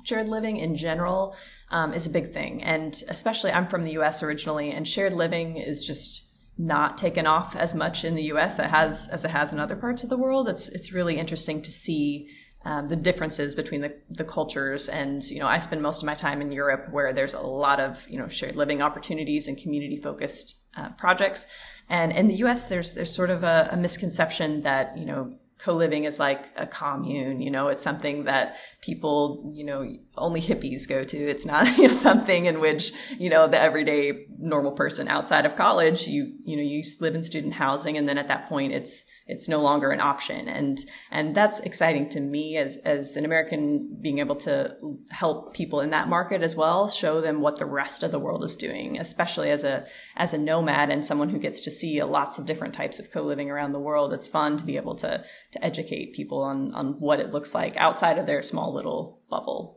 shared living in general is a big thing. And especially I'm from the US originally, and shared living is just not taken off as much in the US as it has in other parts of the world. It's really interesting to see the differences between the cultures. And, I spend most of my time in Europe where there's a lot of, shared living opportunities and community focused projects. And in the US, there's sort of a misconception that, co-living is like a commune, it's something that people, only hippies go to. It's not, something in which, the everyday normal person outside of college, you live in student housing. And then at that point, it's no longer an option. And that's exciting to me as an American, being able to help people in that market as well, show them what the rest of the world is doing, especially as a nomad and someone who gets to see lots of different types of co-living around the world. It's fun to be able to educate people on what it looks like outside of their small little bubble.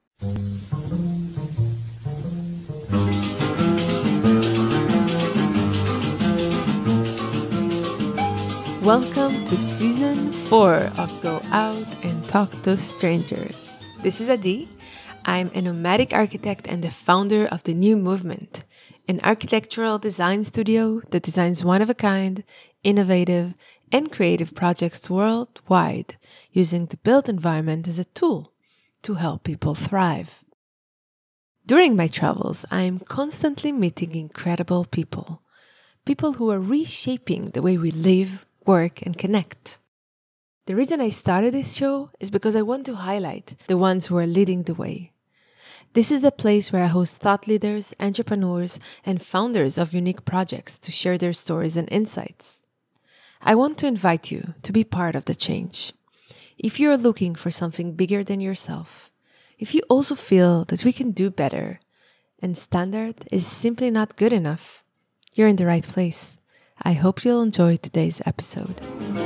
Welcome to Season 4 of Go Out and Talk to Strangers. This is Adi. I'm a nomadic architect and the founder of The New Movement, an architectural design studio that designs one-of-a-kind, innovative, and creative projects worldwide, using the built environment as a tool to help people thrive. During my travels, I am constantly meeting incredible people who are reshaping the way we live, work, and connect. The reason I started this show is because I want to highlight the ones who are leading the way. This is the place where I host thought leaders, entrepreneurs, and founders of unique projects to share their stories and insights. I want to invite you to be part of the change. If you're looking for something bigger than yourself, if you also feel that we can do better and standard is simply not good enough, you're in the right place. I hope you'll enjoy today's episode.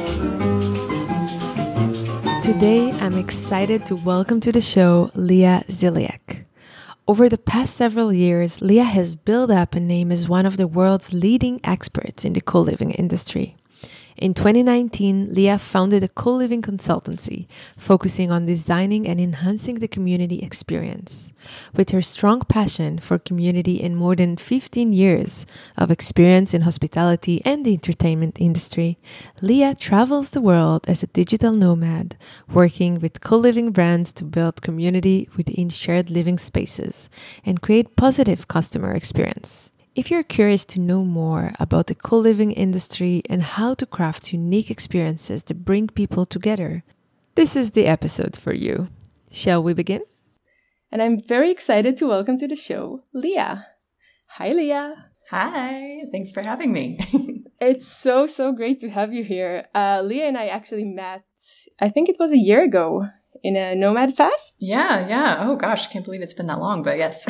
Today, I'm excited to welcome to the show Leah Ziliak. Over the past several years, Leah has built up a name as one of the world's leading experts in the co-living industry. In 2019, Leah founded a co-living consultancy focusing on designing and enhancing the community experience. With her strong passion for community and more than 15 years of experience in hospitality and the entertainment industry, Leah travels the world as a digital nomad, working with co-living brands to build community within shared living spaces and create positive customer experience. If you're curious to know more about the co-living industry and how to craft unique experiences that bring people together, this is the episode for you. Shall we begin? And I'm very excited to welcome to the show, Leah. Hi, Leah. Hi, thanks for having me. It's so great to have you here. Leah and I actually met, I think it was a year ago, in a Nomad Fest. Yeah. Oh gosh, can't believe it's been that long, but yes.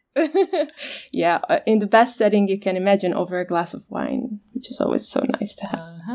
Yeah, in the best setting you can imagine, over a glass of wine, which is always so nice to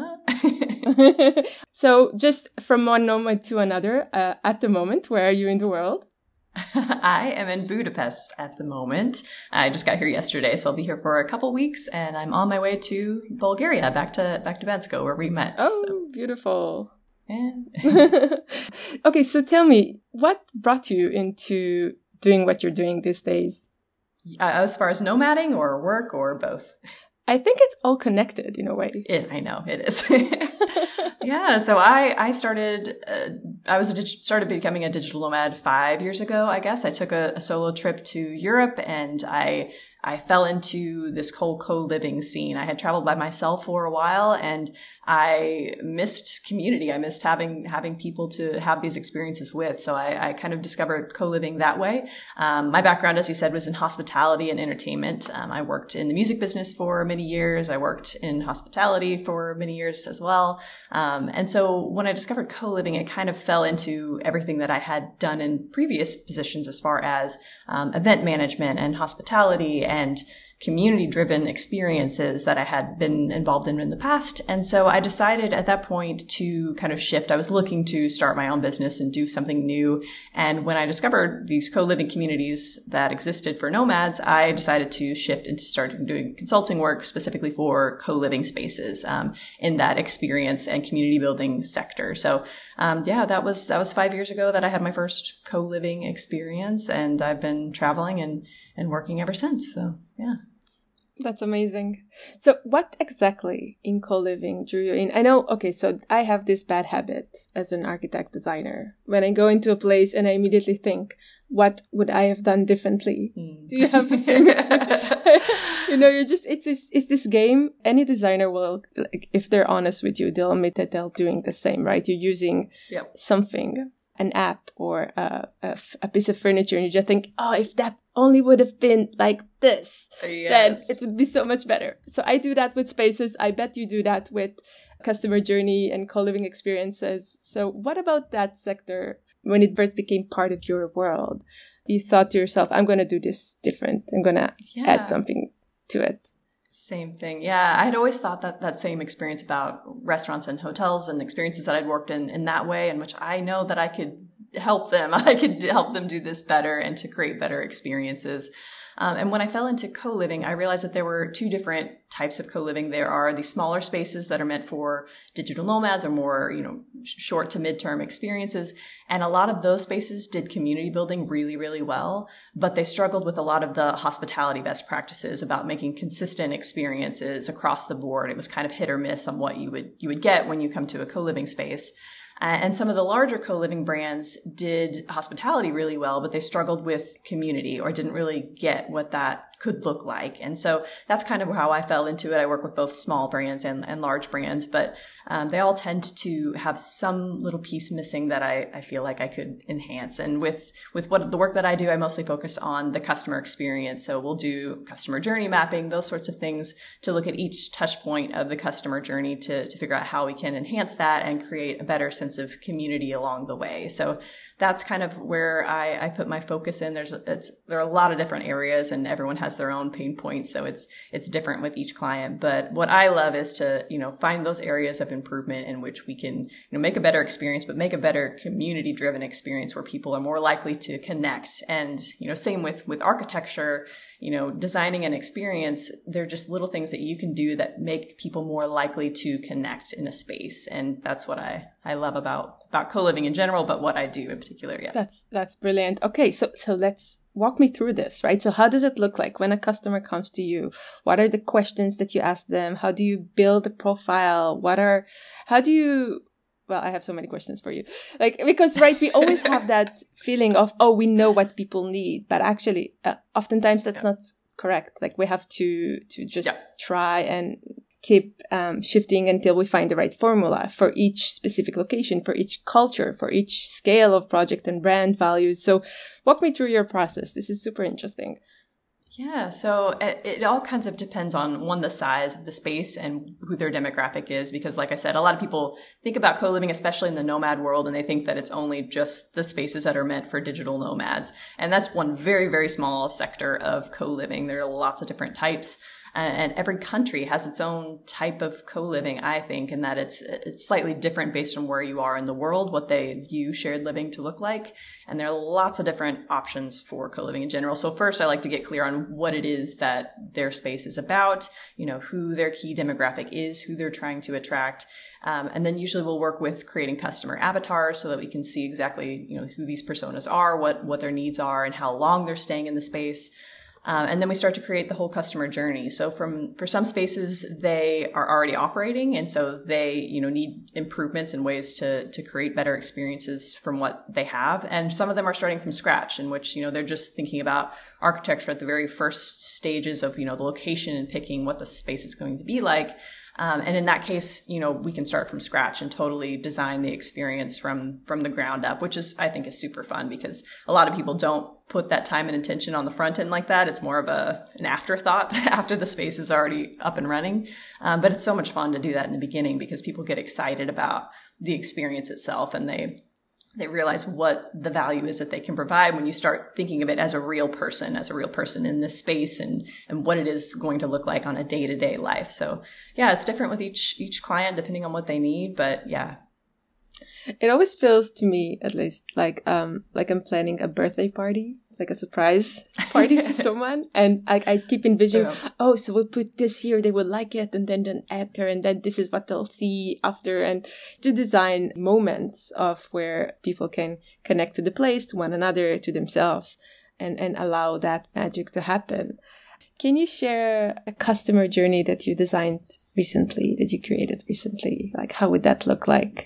have. So just from one moment to another, at the moment, where are you in the world? I am in Budapest at the moment. I just got here yesterday, so I'll be here for a couple weeks, and I'm on my way to Bulgaria, back to Bansko, where we met. Oh, so. Beautiful. Yeah. Okay, so tell me, what brought you into doing what you're doing these days? As far as nomading or work or both? I think it's all connected in a way. I know, it is. Yeah, so I started becoming a digital nomad 5 years ago, I guess. I took a solo trip to Europe, and I fell into this whole co-living scene. I had traveled by myself for a while, and I missed community. I missed having people to have these experiences with. So I kind of discovered co-living that way. My background, as you said, was in hospitality and entertainment. I worked in the music business for many years. I worked in hospitality for many years as well. And so when I discovered co-living, it kind of fell into everything that I had done in previous positions as far as event management and hospitality and community-driven experiences that I had been involved in the past. And so I decided at that point to kind of shift. I was looking to start my own business and do something new. And when I discovered these co-living communities that existed for nomads, I decided to shift into starting doing consulting work specifically for co-living spaces in that experience and community building sector. So that was 5 years ago that I had my first co-living experience, and I've been traveling and working ever since. So yeah. That's amazing. So what exactly in co-living drew you in? I know, okay, so I have this bad habit as an architect designer. When I go into a place and I immediately think, what would I have done differently? Do you have the same experience? It's this game. Any designer will, like, if they're honest with you, they'll admit that they're doing the same, right? You're using something, an app or a piece of furniture, and you just think, oh, if that only would have been like this, then it would be so much better. So I do that with spaces. I bet you do that with customer journey and co-living experiences. So what about that sector, when it first became part of your world, you thought to yourself, I'm going to do this different. I'm going to add something to it. Same thing. Yeah. I had always thought that same experience about restaurants and hotels and experiences that I'd worked in that way, in which I know that I could help them. I could help them do this better and to create better experiences. And when I fell into co-living, I realized that there were two different types of co-living. There are the smaller spaces that are meant for digital nomads or more, short to midterm experiences. And a lot of those spaces did community building really, really well, but they struggled with a lot of the hospitality best practices about making consistent experiences across the board. It was kind of hit or miss on what you would get when you come to a co-living space. And some of the larger co-living brands did hospitality really well, but they struggled with community or didn't really get what that could look like. And so that's kind of how I fell into it. I work with both small brands and large brands, but they all tend to have some little piece missing that I feel like I could enhance. And with what the work that I do, I mostly focus on the customer experience. So we'll do customer journey mapping, those sorts of things, to look at each touch point of the customer journey to figure out how we can enhance that and create a better sense of community along the way. So that's kind of where I put my focus in. There are a lot of different areas and everyone has their own pain points. So it's different with each client. But what I love is to, find those areas of improvement in which we can, make a better experience, but make a better community driven experience where people are more likely to connect. And, same with architecture, designing an experience, they're just little things that you can do that make people more likely to connect in a space. And that's what I love about co-living in general, but what I do in particular. Yeah. That's brilliant. Okay. So let's walk me through this, right? So how does it look like when a customer comes to you? What are the questions that you ask them? How do you build a profile? Well, I have so many questions for you. Because, right, we always have that feeling of, we know what people need, but actually, oftentimes that's not correct. We have to just try and keep shifting until we find the right formula for each specific location, for each culture, for each scale of project and brand values. So walk me through your process. This is super interesting. Yeah, so it all kinds of depends on the size of the space and who their demographic is, because like I said, a lot of people think about co-living, especially in the nomad world, and they think that it's only just the spaces that are meant for digital nomads. And that's one very, very small sector of co-living. There are lots of different types. And every country has its own type of co-living, I think, in that it's slightly different based on where you are in the world, what they view shared living to look like. And there are lots of different options for co-living in general. So first, I like to get clear on what it is that their space is about, who their key demographic is, who they're trying to attract. And then usually we'll work with creating customer avatars so that we can see exactly, who these personas are, what their needs are, and how long they're staying in the space. And then we start to create the whole customer journey. So for some spaces, they are already operating. And so they, need improvements and ways to create better experiences from what they have. And some of them are starting from scratch, in which, they're just thinking about architecture at the very first stages of, the location and picking what the space is going to be like. And in that case, we can start from scratch and totally design the experience from the ground up, which I think is super fun, because a lot of people don't put that time and attention on the front end like that. It's more of an afterthought after the space is already up and running. But it's so much fun to do that in the beginning, because people get excited about the experience itself, and they they realize what the value is that they can provide when you start thinking of it as a real person in this space, and what it is going to look like on a day-to-day life. So yeah, it's different with each client depending on what they need, but yeah. It always feels to me, at least, like I'm planning a birthday party, like a surprise party to someone, and I keep envisioning, so we'll put this here, they will like it, and then add there, and then this is what they'll see after, and to design moments of where people can connect to the place, to one another, to themselves, and allow that magic to happen. Can you share a customer journey that you designed recently, that you created recently? Like, how would that look like?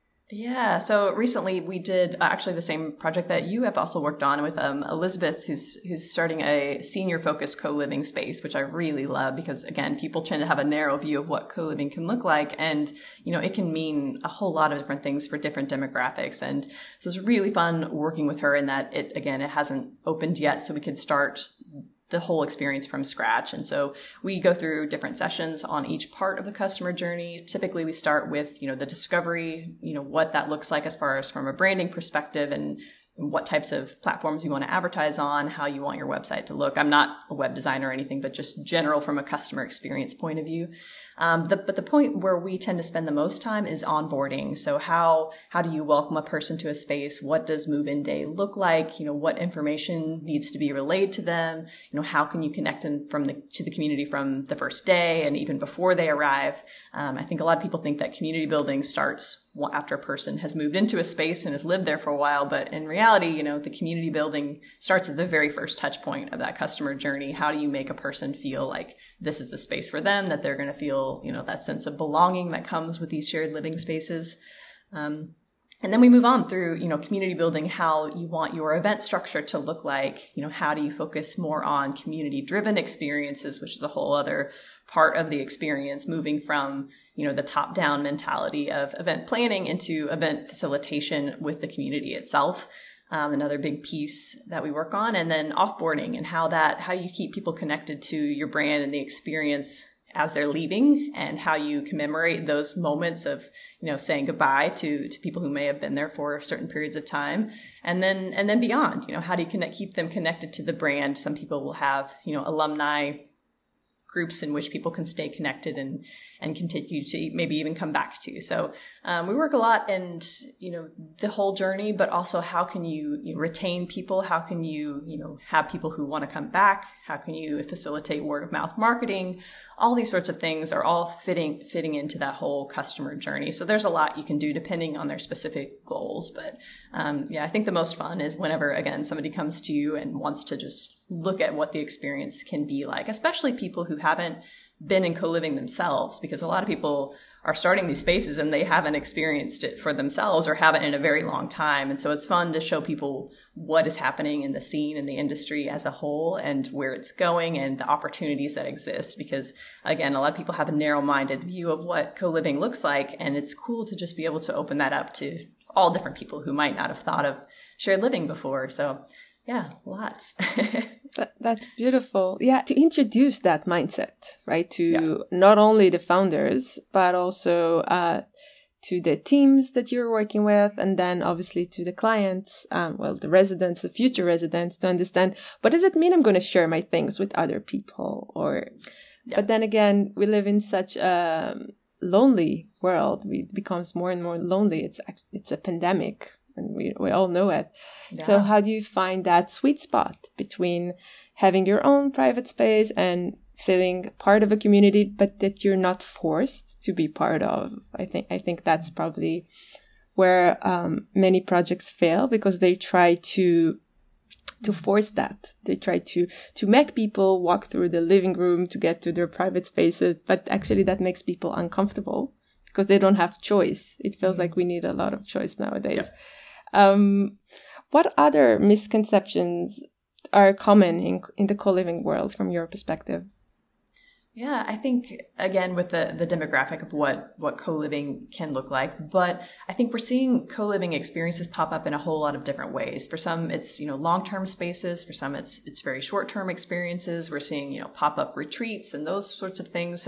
Yeah, so recently we did actually the same project that you have also worked on with Elizabeth, who's starting a senior-focused co-living space, which I really love because, again, people tend to have a narrow view of what co-living can look like, and it can mean a whole lot of different things for different demographics. And so it's really fun working with her in that it hasn't opened yet, so we could start the whole experience from scratch. And so we go through different sessions on each part of the customer journey. Typically we start with, the discovery, what that looks like as far as from a branding perspective, and what types of platforms you want to advertise on, how you want your website to look. I'm not a web designer or anything, but just general from a customer experience point of view. But the point where we tend to spend the most time is onboarding. So how do you welcome a person to a space? What does move-in day look like? What information needs to be relayed to them? How can you connect them to the community from the first day and even before they arrive? I think a lot of people think that community building starts after a person has moved into a space and has lived there for a while. But in reality, the community building starts at the very first touch point of that customer journey. How do you make a person feel like this is the space for them, that they're going to feel, that sense of belonging that comes with these shared living spaces? And then we move on through, community building, how you want your event structure to look like. How do you focus more on community-driven experiences, which is a whole other part of the experience, moving from, the top-down mentality of event planning into event facilitation with the community itself. Another big piece that we work on, and then offboarding and how you keep people connected to your brand and the experience as they're leaving, and how you commemorate those moments of, saying goodbye to people who may have been there for certain periods of time. And then beyond, how do you keep them connected to the brand? Some people will have, alumni groups in which people can stay connected and continue to maybe even come back to. So we work a lot and, the whole journey, but also how can you, retain people? How can you, have people who want to come back? How can you facilitate word of mouth marketing? All these sorts of things are all fitting into that whole customer journey. So there's a lot you can do depending on their specific goals. But I think the most fun is whenever, again, somebody comes to you and wants to just look at what the experience can be like, especially people who haven't been in co-living themselves, because a lot of people are starting these spaces and they haven't experienced it for themselves or haven't in a very long time. And so it's fun to show people what is happening in the scene and the industry as a whole and where it's going and the opportunities that exist. Because again, a lot of people have a narrow-minded view of what co-living looks like. And it's cool to just be able to open that up to all different people who might not have thought of shared living before. So yeah, lots. That's beautiful. Yeah, to introduce that mindset, right, to not only the founders, but also to the teams that you're working with, and then obviously to the clients, the residents, the future residents, to understand, what does it mean I'm going to share my things with other people? But then again, we live in such a lonely world. It becomes more and more lonely. It's a pandemic. And we all know it. Yeah. So how do you find that sweet spot between having your own private space and feeling part of a community, but that you're not forced to be part of? I think that's probably where many projects fail, because they try to force that. They try to make people walk through the living room to get to their private spaces, but actually that makes people uncomfortable because they don't have choice. It feels like we need a lot of choice nowadays. What other misconceptions are common in the co-living world from your perspective? Yeah, I think, again, with the demographic of what co-living can look like, but I think we're seeing co-living experiences pop up in a whole lot of different ways. For some, it's, long-term spaces. For some, it's very short-term experiences. We're seeing, pop-up retreats and those sorts of things. So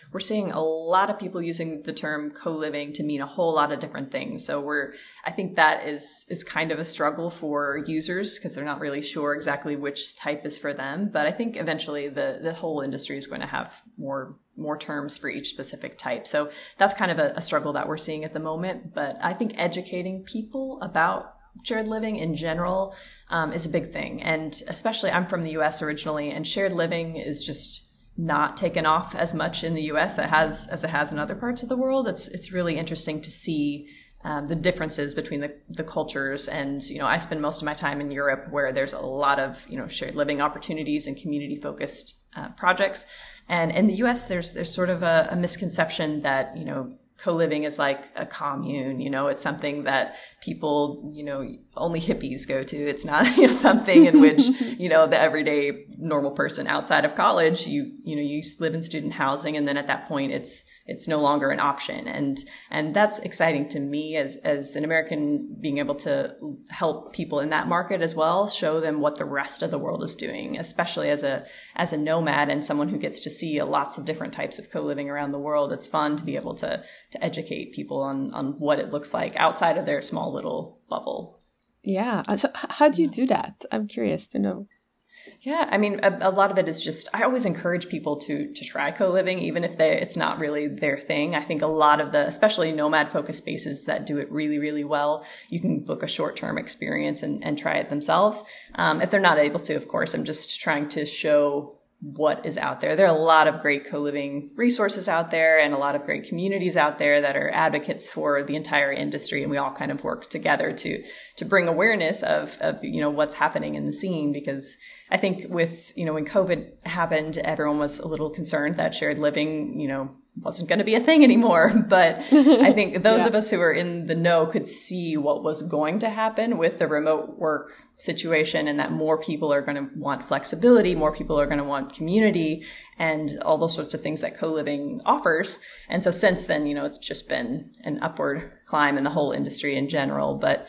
we're seeing a lot of people using the term co-living to mean a whole lot of different things. So I think that is kind of a struggle for users because they're not really sure exactly which type is for them. But I think eventually the whole industry is going to have more terms for each specific type. So that's kind of a struggle that we're seeing at the moment. But I think educating people about shared living in general is a big thing. And especially I'm from the US originally, and shared living is just not taken off as much in the US as it has in other parts of the world. It's really interesting to see the differences between the cultures. And, I spend most of my time in Europe where there's a lot of, shared living opportunities and community focused projects. And in the US, there's sort of a misconception that, co-living is like a commune, it's something that people, only hippies go to. It's not, something in which, the everyday normal person outside of college, you live in student housing. And then at that point, it's no longer an option. And that's exciting to me as an American, being able to help people in that market as well, show them what the rest of the world is doing, especially as a nomad and someone who gets to see lots of different types of co-living around the world. It's fun to be able to educate people on what it looks like outside of their small little bubble. Yeah. So how do you do that? I'm curious to know. Yeah, I mean, a lot of it is just, I always encourage people to try co-living, even if it's not really their thing. I think a lot of especially nomad-focused spaces that do it really, really well, you can book a short-term experience and try it themselves. If they're not able to, of course, I'm just trying to show what is out there. There are a lot of great co-living resources out there and a lot of great communities out there that are advocates for the entire industry. And we all kind of work together to bring awareness of what's happening in the scene, because I think with, when COVID happened, everyone was a little concerned that shared living, wasn't going to be a thing anymore. But I think those of us who are in the know could see what was going to happen with the remote work situation, and that more people are going to want flexibility, more people are going to want community, and all those sorts of things that co-living offers. And so since then, it's just been an upward climb in the whole industry in general. But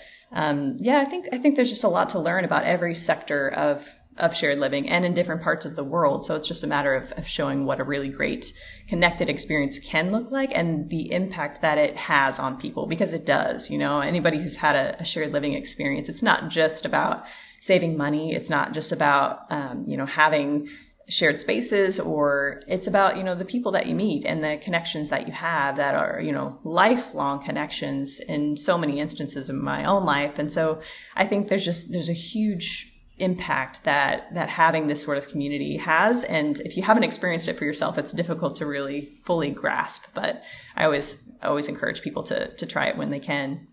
I think there's just a lot to learn about every sector of shared living and in different parts of the world. So it's just a matter of showing what a really great connected experience can look like and the impact that it has on people, because it does. Anybody who's had a shared living experience, it's not just about saving money. It's not just about, having shared spaces, or it's about, the people that you meet and the connections that you have that are, lifelong connections in so many instances in my own life. And so I think there's a huge impact that having this sort of community has. And if you haven't experienced it for yourself, it's difficult to really fully grasp. But I always encourage people to try it when they can.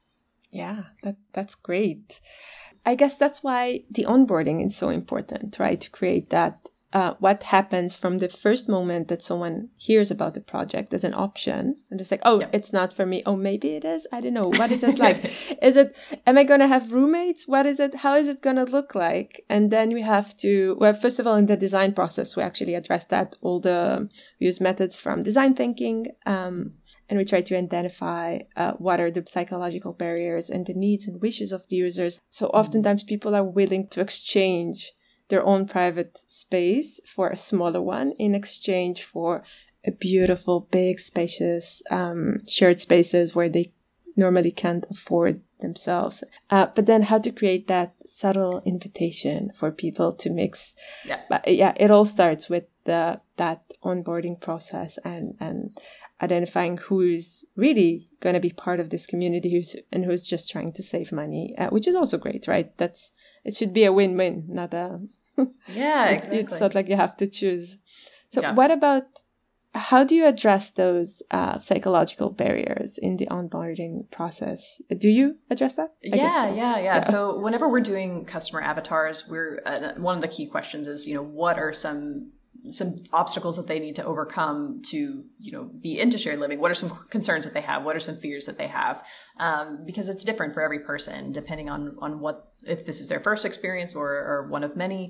Yeah, that's great. I guess that's why the onboarding is so important, right? To create that what happens from the first moment that someone hears about the project as an option and just like, It's not for me. Oh, maybe it is. I don't know. What is it like? Am I going to have roommates? What is it? How is it going to look like? And then we have to, first of all, in the design process, we actually address that. We use methods from design thinking, and we try to identify what are the psychological barriers and the needs and wishes of the users. So oftentimes people are willing to exchange their own private space for a smaller one in exchange for a beautiful, big, spacious shared spaces where they normally can't afford themselves. But then how to create that subtle invitation for people to mix. Yeah. But it all starts with that onboarding process and identifying who's really going to be part of this community who's just trying to save money, which is also great, right? It should be a win-win, not a... Yeah, exactly. It's not like you have to choose. So what about, how do you address those psychological barriers in the onboarding process? Do you address that? Yeah. So whenever we're doing customer avatars, one of the key questions is, what are some obstacles that they need to overcome to, be into shared living? What are some concerns that they have? What are some fears that they have? Because it's different for every person, depending on what, if this is their first experience or one of many.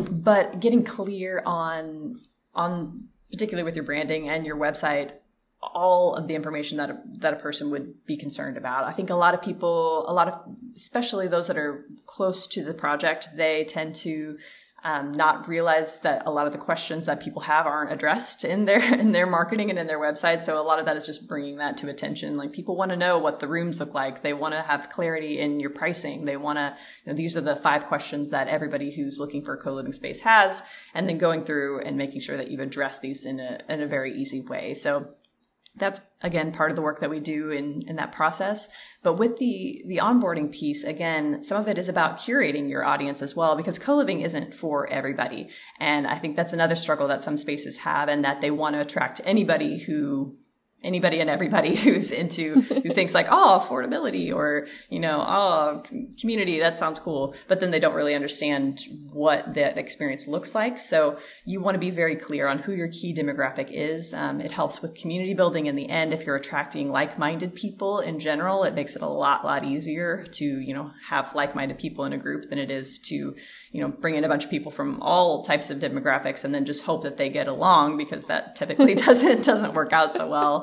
But getting clear on particularly with your branding and your website, all of the information that a person would be concerned about. I think a lot of especially those that are close to the project, they tend to not realize that a lot of the questions that people have aren't addressed in their marketing and in their website. So a lot of that is just bringing that to attention. Like, people want to know what the rooms look like. They want to have clarity in your pricing. They want to, these are the 5 questions that everybody who's looking for a co-living space has, and then going through and making sure that you've addressed these in a very easy way. So that's, again, part of the work that we do in that process. But with the onboarding piece, again, some of it is about curating your audience as well, because co-living isn't for everybody. And I think that's another struggle that some spaces have, and that they want to attract anybody and everybody who thinks like, oh, affordability, or, oh, community, that sounds cool. But then they don't really understand what that experience looks like. So you want to be very clear on who your key demographic is. It helps with community building in the end. If you're attracting like-minded people in general, it makes it a lot easier to, have like-minded people in a group than it is to, bring in a bunch of people from all types of demographics and then just hope that they get along, because that typically doesn't work out so well.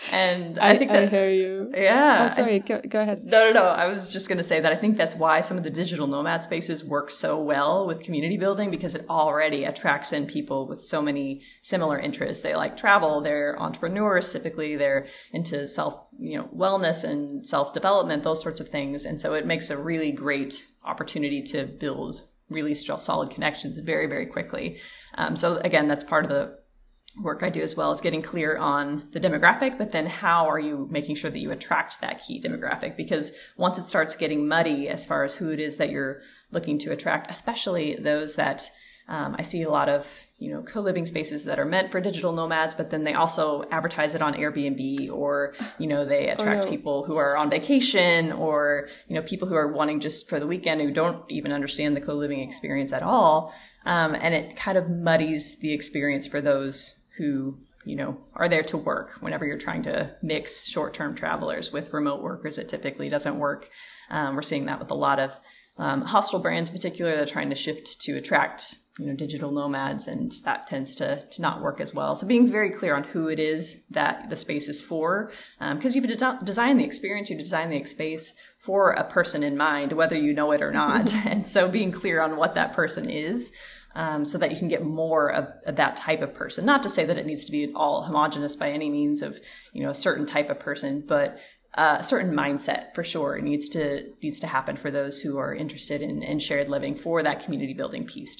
And I think that, I hear you. Yeah. Oh, sorry. Go ahead. No. I was just going to say that I think that's why some of the digital nomad spaces work so well with community building, because it already attracts in people with so many similar interests. They like travel. They're entrepreneurs. Typically, they're into wellness and self-development, those sorts of things. And so it makes a really great opportunity to build really solid connections very, very quickly. So again, that's part of the work I do as well, is getting clear on the demographic, but then how are you making sure that you attract that key demographic? Because once it starts getting muddy as far as who it is that you're looking to attract, especially those that I see a lot of, co-living spaces that are meant for digital nomads, but then they also advertise it on Airbnb, or, they attract people who are on vacation, or, people who are wanting just for the weekend, who don't even understand the co-living experience at all. And it kind of muddies the experience for those who, are there to work. Whenever you're trying to mix short-term travelers with remote workers, it typically doesn't work. We're seeing that with a lot of hostel brands in particular that are trying to shift to attract, digital nomads, and that tends to not work as well. So being very clear on who it is that the space is for, because you've designed the experience, you design the space for a person in mind, whether you know it or not. And so being clear on what that person is, so that you can get more of that type of person. Not to say that it needs to be all homogenous by any means of, a certain type of person, but a certain mindset for sure needs to happen for those who are interested in shared living, for that community building piece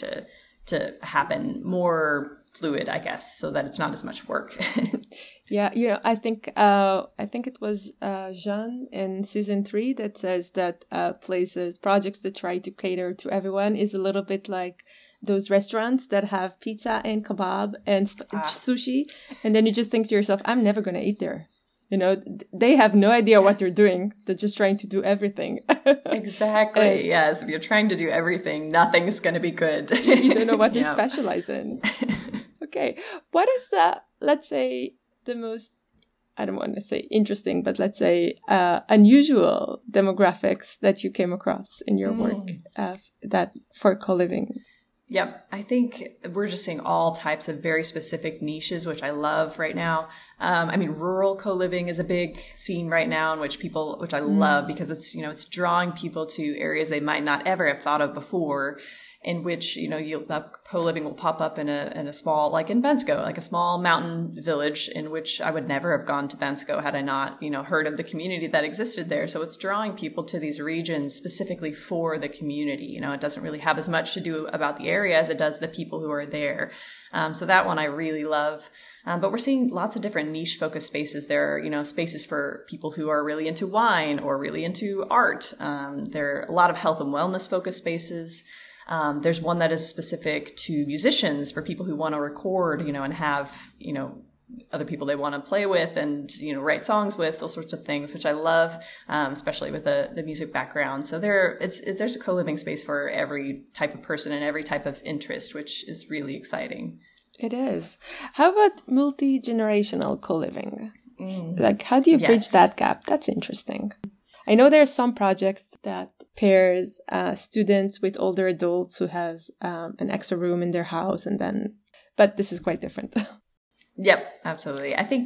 to happen more fluid, I guess, so that it's not as much work. Yeah, I think it was Jean in season 3 that says that projects that try to cater to everyone is a little bit like those restaurants that have pizza and kebab and sushi, and then you just think to yourself, I'm never going to eat there. They have no idea what they're doing. They're just trying to do everything. Exactly. Yes. If you're trying to do everything, nothing's going to be good. You don't know what they specialize in. Okay. What is let's say, the most, I don't want to say interesting, but let's say unusual demographics that you came across in your work that for co-living? Yep. I think we're just seeing all types of very specific niches, which I love right now. Rural co-living is a big scene right now, which I love, because it's, it's drawing people to areas they might not ever have thought of before, in which, co-living will pop up in a small, like in Bensko, like a small mountain village, in which I would never have gone to Bensko had I not, heard of the community that existed there. So it's drawing people to these regions specifically for the community. It doesn't really have as much to do about the area as it does the people who are there. So that one I really love. But we're seeing lots of different niche focused spaces. There are, spaces for people who are really into wine or really into art. There are a lot of health and wellness focused spaces. There's one that is specific to musicians, for people who want to record, and have, other people they want to play with and, write songs with, those sorts of things, which I love, especially with the music background. So there's a co-living space for every type of person and every type of interest, which is really exciting. It is. How about multi-generational co-living? Like, how do you bridge that gap? That's interesting. I know there are some projects that pairs students with older adults who has an extra room in their house, but this is quite different. Yep, absolutely. I think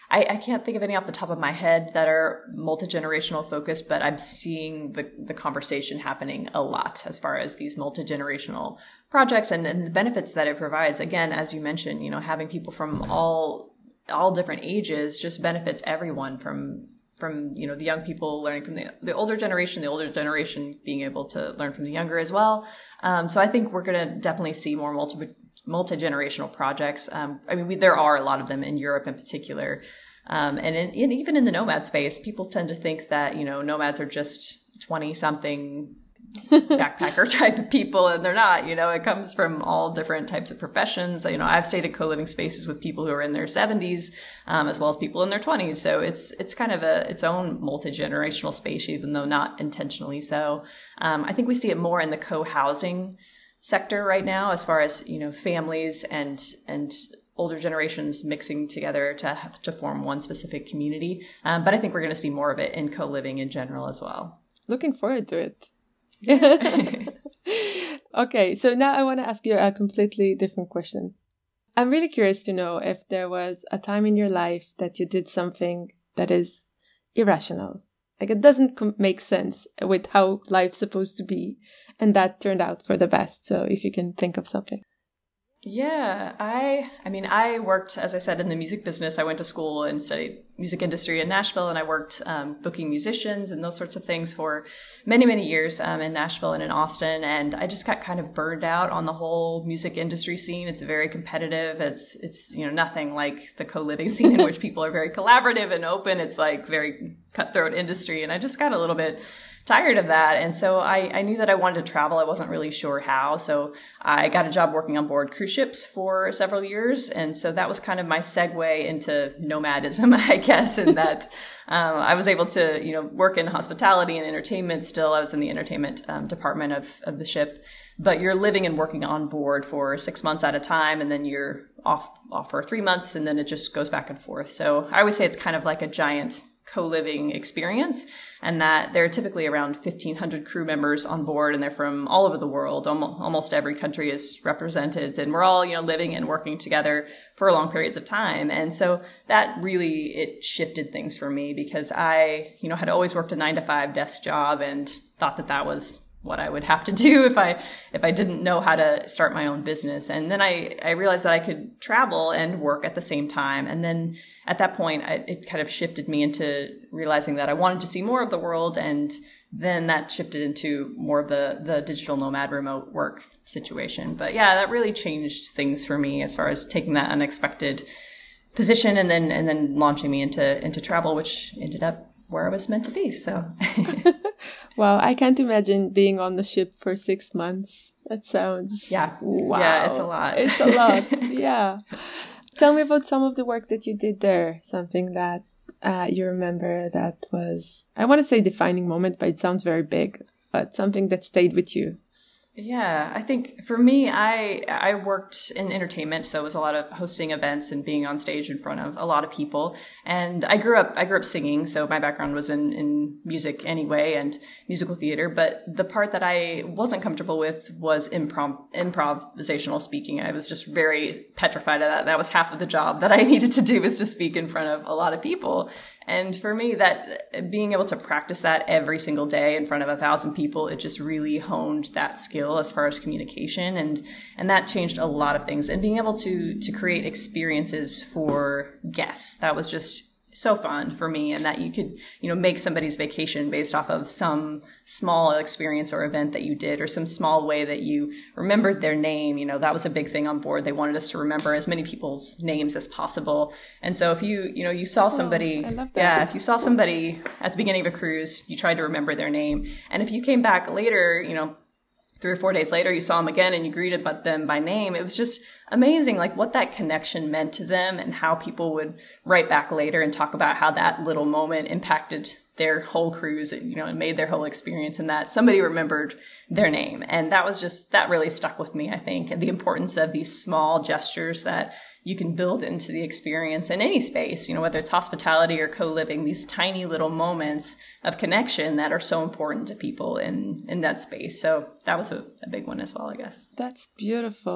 I can't think of any off the top of my head that are multi-generational focused, but I'm seeing the conversation happening a lot as far as these multi-generational projects and the benefits that it provides. Again, as you mentioned, having people from all different ages just benefits everyone from the young people learning from the older generation being able to learn from the younger as well. So I think we're going to definitely see more multi-generational projects. There are a lot of them in Europe in particular. Even in the nomad space, people tend to think that, nomads are just 20-something backpacker type of people, and they're not. It comes from all different types of professions. I've stayed at co-living spaces with people who are in their 70s, as well as people in their 20s. So it's kind of its own multi-generational space, even though not intentionally so. I think we see it more in the co-housing sector right now, as far as, families and older generations mixing together to form one specific community. But I think we're going to see more of it in co-living in general as well. Looking forward to it. Okay, so now I want to ask you a completely different question. I'm really curious to know if there was a time in your life that you did something that is irrational. Like it doesn't make sense with how life's supposed to be, and that turned out for the best. So if you can think of something. Yeah, I worked, as I said, in the music business. I went to school and studied music industry in Nashville, and I worked booking musicians and those sorts of things for many, many years in Nashville and in Austin. And I just got kind of burned out on the whole music industry scene. It's very competitive. It's nothing like the co-living scene in which people are very collaborative and open. It's like very cutthroat industry. And I just got a little bit tired of that. And so I knew that I wanted to travel. I wasn't really sure how. So I got a job working on board cruise ships for several years. And so that was kind of my segue into nomadism, I guess, in that I was able to, work in hospitality and entertainment still. I was in the entertainment department of the ship. But you're living and working on board for 6 months at a time, and then you're off for 3 months, and then it just goes back and forth. So I always say it's kind of like a giant co-living experience, and that there are typically around 1,500 crew members on board, and they're from all over the world. Almost every country is represented, and we're all, living and working together for long periods of time. And so that really, it shifted things for me, because I, had always worked a 9-to-5 desk job and thought that was what I would have to do if I didn't know how to start my own business. And then I realized that I could travel and work at the same time. And then at that point, it kind of shifted me into realizing that I wanted to see more of the world. And then that shifted into more of the digital nomad remote work situation. But yeah, that really changed things for me as far as taking that unexpected position and then launching me into travel, which ended up where I was meant to be. So wow, I can't imagine being on the ship for 6 months. That sounds wow. Yeah, it's a lot. It's a lot. Yeah. Tell me about some of the work that you did there. Something that you remember that was, I want to say defining moment, but it sounds very big, but something that stayed with you. Yeah, I think for me, I worked in entertainment, so it was a lot of hosting events and being on stage in front of a lot of people. And I grew up singing, so my background was in music anyway and musical theater. But the part that I wasn't comfortable with was improvisational speaking. I was just very petrified of that. That was half of the job that I needed to do, was to speak in front of a lot of people. And for me, that being able to practice that every single day in front of 1,000 people, it just really honed that skill as far as communication. And that changed a lot of things. And being able to create experiences for guests, that was just so fun for me. And that you could, make somebody's vacation based off of some small experience or event that you did, or some small way that you remembered their name. That was a big thing on board. They wanted us to remember as many people's names as possible. And so if you saw somebody, I love that. if you saw somebody at the beginning of a cruise, you tried to remember their name. And if you came back later, 3 or 4 days later, you saw them again and you greeted them by name. It was just amazing, like what that connection meant to them, and how people would write back later and talk about how that little moment impacted their whole cruise, and made their whole experience, and that somebody remembered their name. And that really stuck with me, I think, and the importance of these small gestures that you can build into the experience in any space, whether it's hospitality or co-living, these tiny little moments of connection that are so important to people in that space. So that was a big one as well, I guess. That's beautiful.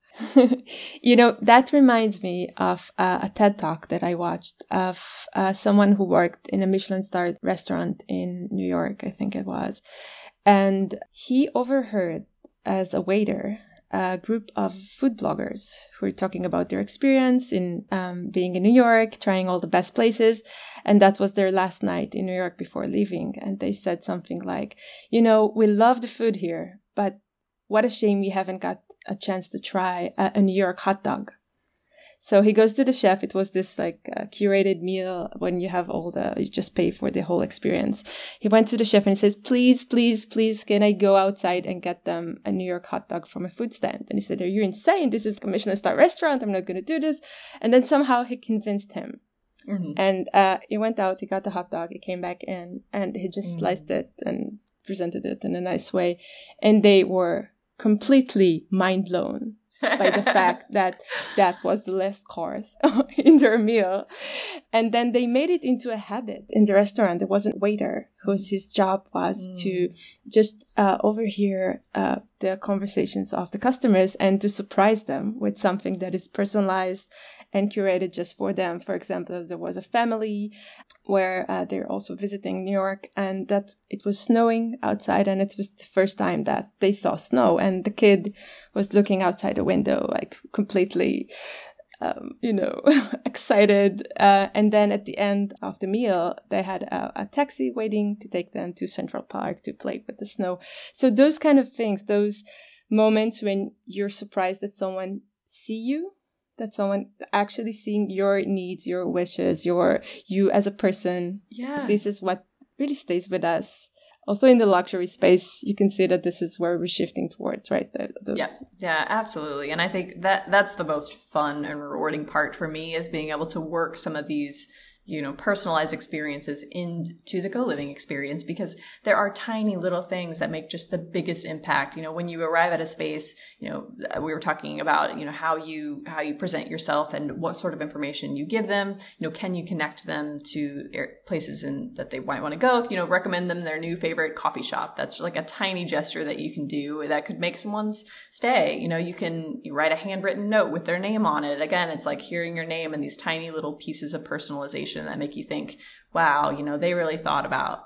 That reminds me of a TED Talk that I watched of someone who worked in a Michelin-starred restaurant in New York, I think it was. And he overheard, as a waiter, a group of food bloggers who were talking about their experience in being in New York, trying all the best places. And that was their last night in New York before leaving. And they said something like, we love the food here, but what a shame we haven't got a chance to try a New York hot dog. So he goes to the chef. It was this curated meal when you have you just pay for the whole experience. He went to the chef and he says, please, please, please, can I go outside and get them a New York hot dog from a food stand? And he said, are you insane? This is a Michelin-star restaurant. I'm not going to do this. And then somehow he convinced him. Mm-hmm. And he went out, he got the hot dog, he came back in, and he just sliced it and presented it in a nice way. And they were completely mind blown by the fact that was the last course in their meal. And then they made it into a habit in the restaurant. There was a waiter his job was to just overhear the conversations of the customers and to surprise them with something that is personalized and curated just for them. For example, there was a family where they're also visiting New York, and that it was snowing outside, and it was the first time that they saw snow, and the kid was looking outside the window like completely excited. And then at the end of the meal, they had a taxi waiting to take them to Central Park to play with the snow. So those kind of things, those moments when you're surprised that someone see you, that someone actually seeing your needs, your wishes, you as a person. Yeah. This is what really stays with us. Also in the luxury space, you can see that this is where we're shifting towards, right? Yeah, absolutely. And I think that's the most fun and rewarding part for me, is being able to work some of these, personalized experiences into the co-living experience, because there are tiny little things that make just the biggest impact. When you arrive at a space, we were talking about, how you present yourself and what sort of information you give them. Can you connect them to places that they might want to go? Recommend them their new favorite coffee shop. That's like a tiny gesture that you can do that could make someone's stay. You can write a handwritten note with their name on it. Again, it's like hearing your name and these tiny little pieces of personalization that make you think, wow, they really thought about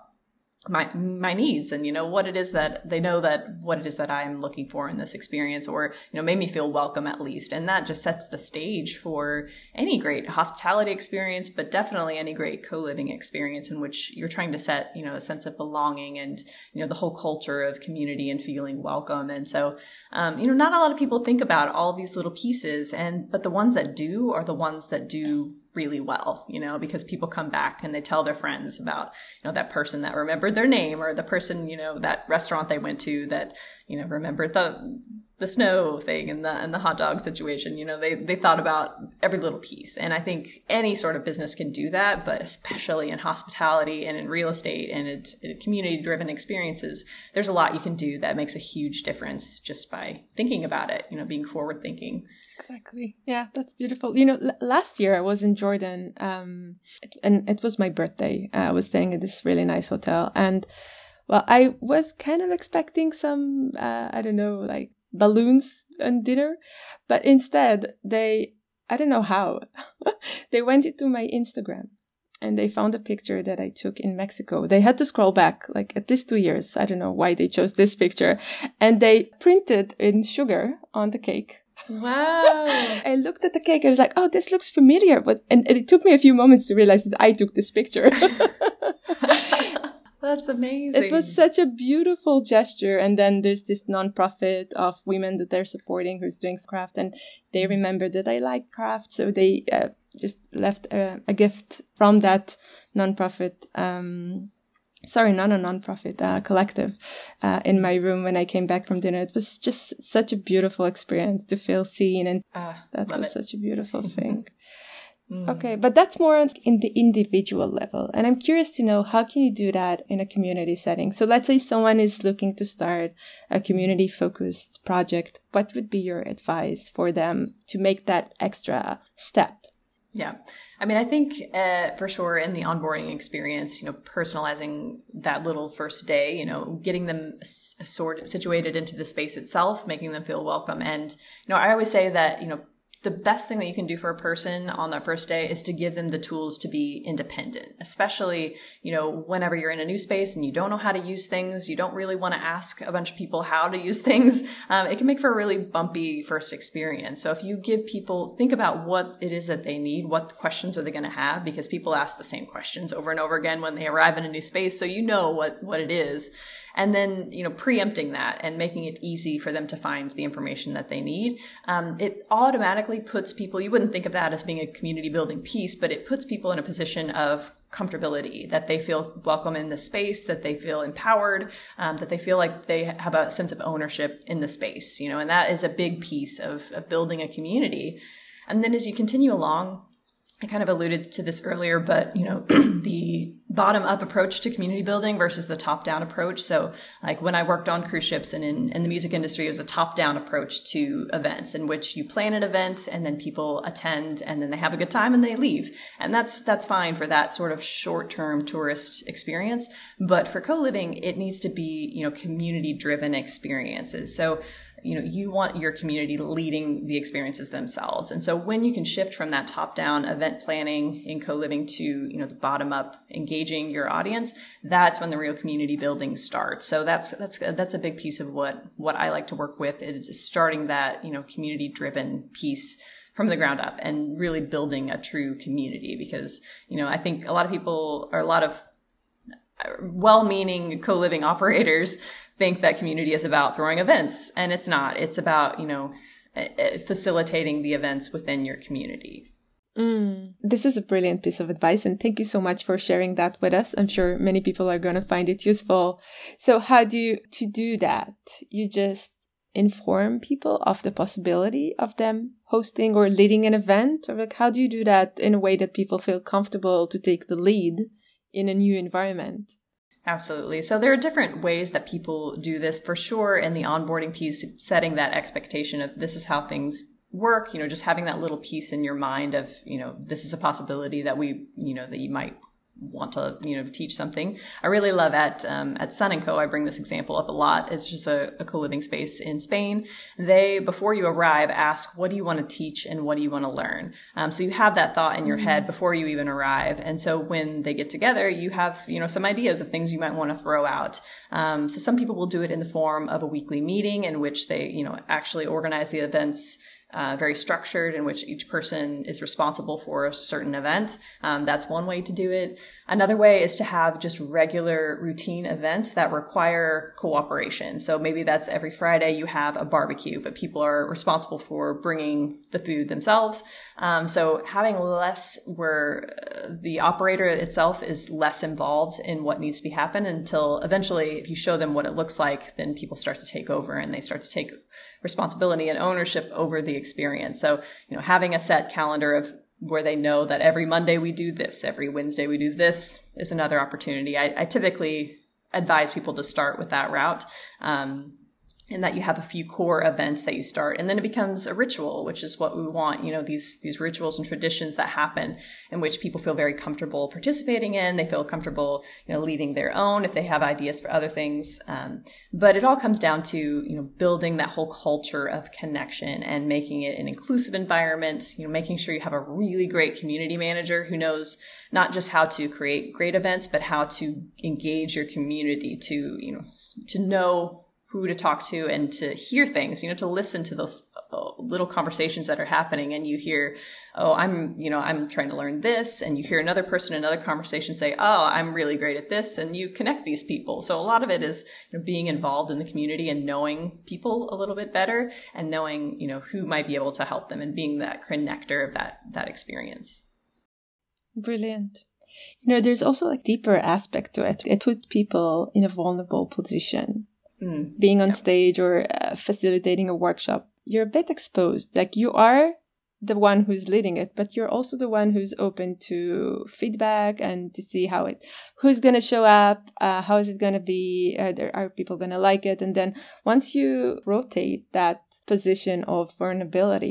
my needs and, what it is that they know, that what it is that I'm looking for in this experience, or, made me feel welcome at least. And that just sets the stage for any great hospitality experience, but definitely any great co-living experience in which you're trying to set, a sense of belonging and, the whole culture of community and feeling welcome. And so, not a lot of people think about all these little pieces, but the ones that do are the ones that do really well, because people come back and they tell their friends about, that person that remembered their name, or the person, that restaurant they went to that, remembered the snow thing and the hot dog situation. They thought about every little piece. And I think any sort of business can do that, but especially in hospitality and in real estate and in community-driven experiences, there's a lot you can do that makes a huge difference just by thinking about it, being forward-thinking. Exactly. Yeah, that's beautiful. Last year I was in Jordan, and it was my birthday. I was staying at this really nice hotel, and I was kind of expecting some, balloons and dinner, but instead I don't know how, they went into my Instagram and they found a picture that I took in Mexico. They had to scroll back like at least 2 years. I don't know why they chose this picture, and they printed in sugar on the cake. Wow. I looked at the cake and I was like, oh, this looks familiar, and it took me a few moments to realize that I took this picture. That's amazing. It was such a beautiful gesture. And then there's this nonprofit of women that they're supporting who's doing craft, and they remember that I like craft, so they just left a gift from that nonprofit. Not a nonprofit, collective, in my room when I came back from dinner. It was just such a beautiful experience to feel seen, and that was such a beautiful thing. Okay, but that's more in the individual level. And I'm curious to know, how can you do that in a community setting? So let's say someone is looking to start a community-focused project. What would be your advice for them to make that extra step? Yeah. I mean, I think for sure in the onboarding experience, personalizing that little first day, getting them situated into the space itself, making them feel welcome. And, I always say that, the best thing that you can do for a person on that first day is to give them the tools to be independent, especially, whenever you're in a new space and you don't know how to use things, you don't really want to ask a bunch of people how to use things. It can make for a really bumpy first experience. So if you give people, think about what it is that they need, what questions are they going to have, because people ask the same questions over and over again when they arrive in a new space. So you know what it is. And then, preempting that and making it easy for them to find the information that they need. It automatically puts people, you wouldn't think of that as being a community building piece, but it puts people in a position of comfortability, that they feel welcome in the space, that they feel empowered, that they feel like they have a sense of ownership in the space, and that is a big piece of building a community. And then as you continue along, I kind of alluded to this earlier, but, the bottom-up approach to community building versus the top-down approach. So like when I worked on cruise ships and in the music industry, it was a top-down approach to events in which you plan an event and then people attend and then they have a good time and they leave. And that's fine for that sort of short-term tourist experience. But for co-living, it needs to be, community-driven experiences. So you want your community leading the experiences themselves. And so when you can shift from that top-down event planning in co-living to, the bottom-up engaging your audience, that's when the real community building starts. So that's a big piece of what I like to work with, is starting that, community-driven piece from the ground up and really building a true community. Because, I think a lot of well-meaning co-living operators think that community is about throwing events, and it's not. It's about, facilitating the events within your community. This is a brilliant piece of advice, and thank you so much for sharing that with us. I'm sure many people are going to find it useful. So how to do that? You just inform people of the possibility of them hosting or leading an event? Or how do you do that in a way that people feel comfortable to take the lead in a new environment? Absolutely. So there are different ways that people do this for sure. In the onboarding piece, setting that expectation of this is how things work, just having that little piece in your mind of, this is a possibility that that you might want to, teach something. I really love at Sun & Co. I bring this example up a lot. It's just a co-living space in Spain. They, before you arrive, ask, what do you want to teach and what do you want to learn? So you have that thought in your head before you even arrive. And so when they get together, you have, some ideas of things you might want to throw out. So some people will do it in the form of a weekly meeting in which they, actually organize the events very structured, in which each person is responsible for a certain event. That's one way to do it. Another way is to have just regular routine events that require cooperation. So maybe that's every Friday you have a barbecue, but people are responsible for bringing the food themselves. So having less where the operator itself is less involved in what needs to be happen, until eventually if you show them what it looks like, then people start to take over and they start to take responsibility and ownership over the experience. So, having a set calendar of where they know that every Monday we do this, every Wednesday we do this is another opportunity. I typically advise people to start with that route. And that you have a few core events that you start, and then it becomes a ritual, which is what we want, these rituals and traditions that happen in which people feel very comfortable participating in. They feel comfortable, leading their own if they have ideas for other things. But it all comes down to, building that whole culture of connection and making it an inclusive environment, making sure you have a really great community manager who knows not just how to create great events, but how to engage your community to know who to talk to and to hear things, to listen to those little conversations that are happening. And you hear, I'm trying to learn this. And you hear another person, another conversation say, I'm really great at this. And you connect these people. So a lot of it is being involved in the community and knowing people a little bit better and knowing, who might be able to help them and being that connector of that experience. Brilliant. There's also a deeper aspect to it. It puts people in a vulnerable position. Being on stage or facilitating a workshop, you're a bit exposed. Like, you are the one who's leading it, but you're also the one who's open to feedback and to see who's going to show up, how is it going to be, are people going to like it? And then once you rotate that position of vulnerability,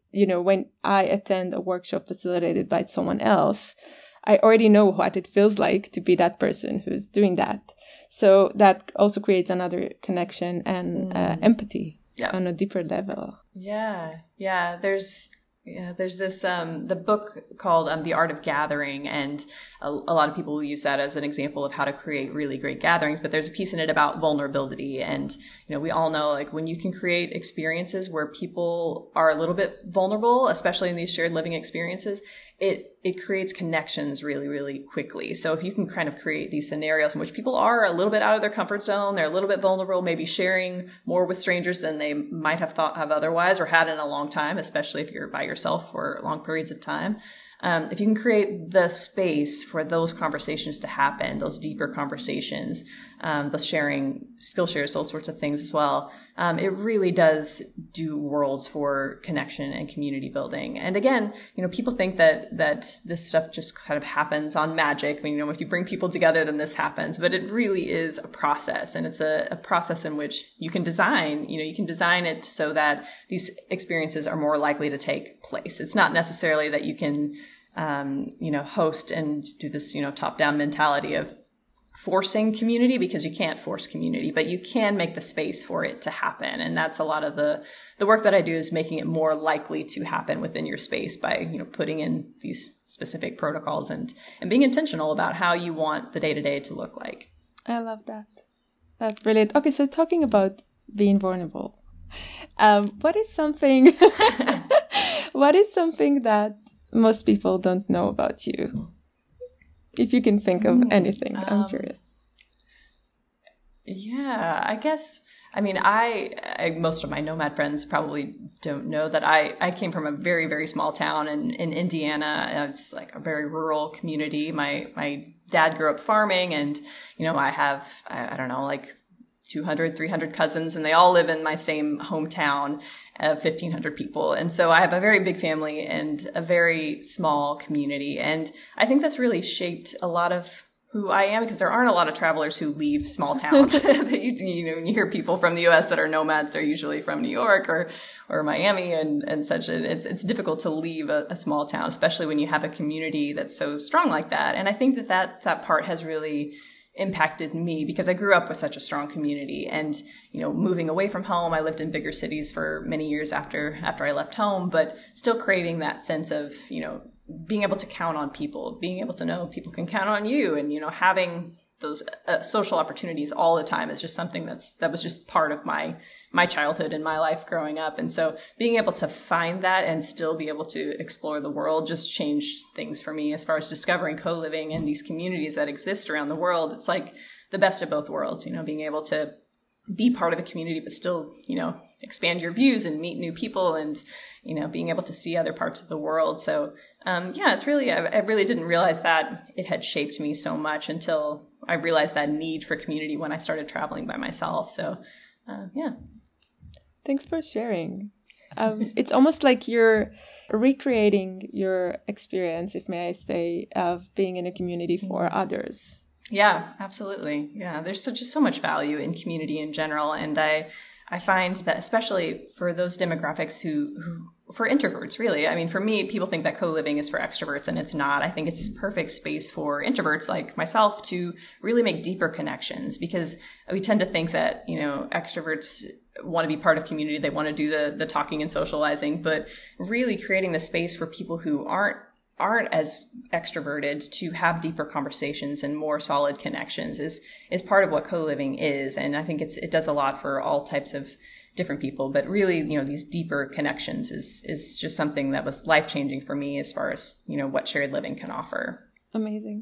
when I attend a workshop facilitated by someone else, I already know what it feels like to be that person who's doing that. So that also creates another connection and empathy on a deeper level. Yeah. There's this the book called The Art of Gathering, and a lot of people will use that as an example of how to create really great gatherings. But there's a piece in it about vulnerability, and we all know, like, when you can create experiences where people are a little bit vulnerable, especially in these shared living experiences, it creates connections really, really quickly. So if you can kind of create these scenarios in which people are a little bit out of their comfort zone, they're a little bit vulnerable, maybe sharing more with strangers than they might have thought have otherwise or had in a long time, especially if you're by yourself for long periods of time. If you can create the space for those conversations to happen, those deeper conversations, the sharing, skill shares, those sorts of things as well, it really does do worlds for connection and community building. And again, people think that this stuff just kind of happens on magic. I mean, if you bring people together, then this happens. But it really is a process, and it's a process in which you can design it so that these experiences are more likely to take place. It's not necessarily that you can host and do this, top-down mentality of forcing community, because you can't force community, but you can make the space for it to happen. And that's a lot of the work that I do, is making it more likely to happen within your space by, putting in these specific protocols and being intentional about how you want the day-to-day to look like. I love that. That's brilliant. Okay, so talking about being vulnerable, what is something that most people don't know about you? If you can think of anything, I'm curious. Yeah, I guess, I most of my nomad friends probably don't know that I came from a very, very small town in Indiana. It's like a very rural community. My dad grew up farming, and, I have, I don't know, like 200, 300 cousins, and they all live in my same hometown of 1,500 people. And so I have a very big family and a very small community. And I think that's really shaped a lot of who I am, because there aren't a lot of travelers who leave small towns. When you hear people from the US that are nomads, they're usually from New York or Miami and such. It's difficult to leave a small town, especially when you have a community that's so strong like that. And I think that part has really impacted me, because I grew up with such a strong community, and, moving away from home, I lived in bigger cities for many years after I left home, but still craving that sense of, being able to count on people, being able to know people can count on you, and, having those social opportunities all the time is just something that was just part of my childhood and my life growing up. And so being able to find that and still be able to explore the world just changed things for me as far as discovering co-living and these communities that exist around the world. It's like the best of both worlds, being able to be part of a community, but still, expand your views and meet new people, and, being able to see other parts of the world. So, it's really, I really didn't realize that it had shaped me so much until I realized that need for community when I started traveling by myself. So, yeah. Thanks for sharing. It's almost like you're recreating your experience, if may I say, of being in a community for others. Yeah, absolutely. Yeah, there's just so much value in community in general. And I find that especially for those demographics who for introverts, really. For me, people think that co-living is for extroverts, and it's not. I think it's this perfect space for introverts like myself to really make deeper connections, because we tend to think that, extroverts want to be part of community. They want to do the talking and socializing, but really creating the space for people who aren't as extroverted to have deeper conversations and more solid connections is part of what co-living is. And I think it does a lot for all types of different people, but really, these deeper connections is just something that was life-changing for me as far as, what shared living can offer. Amazing.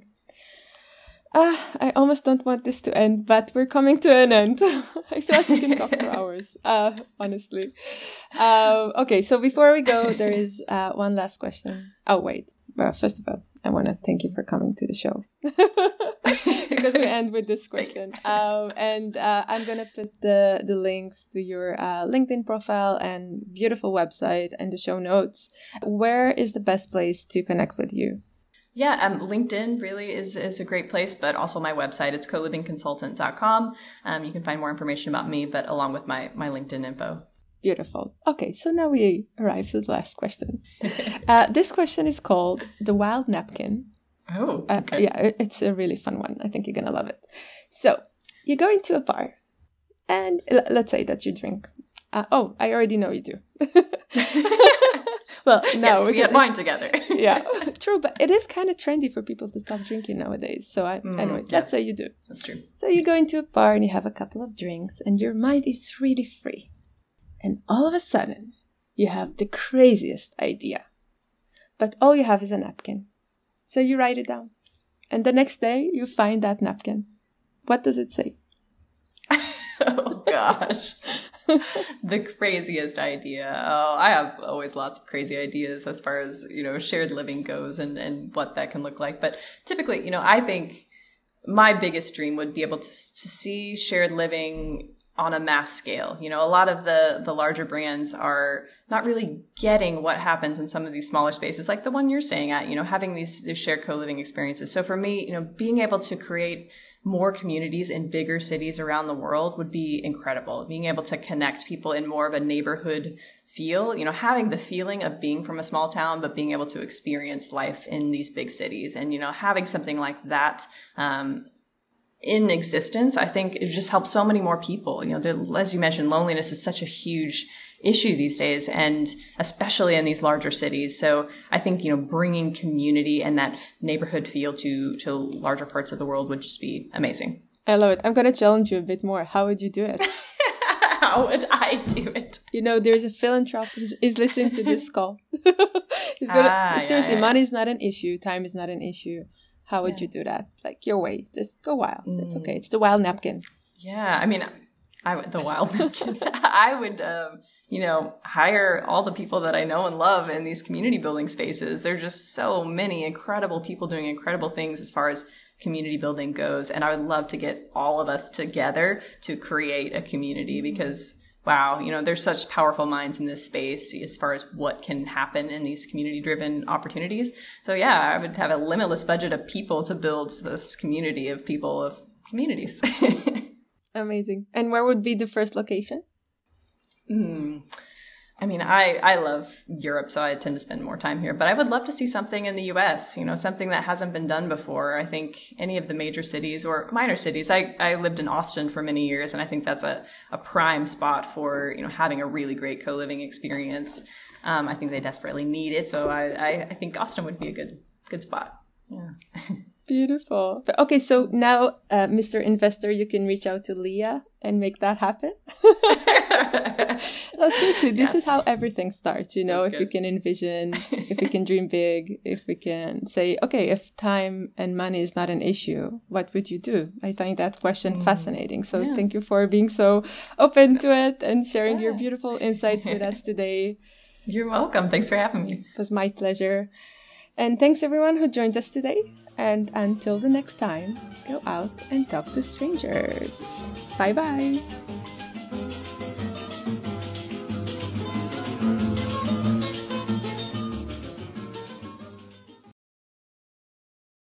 I almost don't want this to end, but we're coming to an end. I feel like we can talk for hours, honestly. Okay, so before we go, there is one last question. Oh, wait. Well, first of all, I want to thank you for coming to the show. Because we end with this question. And I'm going to put the links to your LinkedIn profile and beautiful website and the show notes. Where is the best place to connect with you? Yeah, LinkedIn really is a great place, but also my website. It's colivingconsultant.com. You can find more information about me, but along with my LinkedIn info. Beautiful. Okay, so now we arrive to the last question. This question is called The Wild Napkin. Oh, okay. Yeah, it's a really fun one. I think you're going to love it. So, you go into a bar, and let's say that you drink. I already know you do. Well, no. Yes, we had wine together. Yeah, true, but it is kind of trendy for people to stop drinking nowadays. So, anyway, let's say you do. That's true. So, you go into a bar and you have a couple of drinks, and your mind is really free. And all of a sudden, you have the craziest idea. But all you have is a napkin. So you write it down. And the next day, you find that napkin. What does it say? Oh, gosh. The craziest idea. Oh, I have always lots of crazy ideas as far as, shared living goes and what that can look like. But typically, I think my biggest dream would be able to see shared living on a mass scale. A lot of the larger brands are not really getting what happens in some of these smaller spaces, like the one you're staying at, having these shared co-living experiences. So for me, being able to create more communities in bigger cities around the world would be incredible. Being able to connect people in more of a neighborhood feel, having the feeling of being from a small town, but being able to experience life in these big cities and, having something like that, in existence, I think it just helps so many more people. As you mentioned, loneliness is such a huge issue these days, and especially in these larger cities. So I think, bringing community and that neighborhood feel to larger parts of the world would just be amazing. I love it. I'm going to challenge you a bit more. How would you do it? How would I do it? There's a philanthropist is listening to this call. He's gonna, seriously, money is not an issue. Time is not an issue. How would you do that? Like your way. Just go wild. It's okay. It's the wild napkin. Yeah. I mean, the wild napkin. I would, hire all the people that I know and love in these community building spaces. There's just so many incredible people doing incredible things as far as community building goes. And I would love to get all of us together to create a community because wow, there's such powerful minds in this space as far as what can happen in these community-driven opportunities. So yeah, I would have a limitless budget of people to build this community of people of communities. Amazing. And where would be the first location? I mean, I love Europe, so I tend to spend more time here. But I would love to see something in the U.S., something that hasn't been done before. I think any of the major cities or minor cities. I lived in Austin for many years, and I think that's a prime spot for, having a really great co-living experience. I think they desperately need it. So I think Austin would be a good spot. Yeah. Beautiful. Okay, so now, Mr. Investor, you can reach out to Leah and make that happen. No, seriously, this is how everything starts, That's if good. we can envision, if we can dream big, if we can say, okay, if time and money is not an issue, what would you do? I find that question fascinating. So thank you for being so open to it and sharing your beautiful insights with us today. You're welcome. Thanks for having me. It was my pleasure. And thanks everyone who joined us today. And until the next time, go out and talk to strangers. Bye-bye.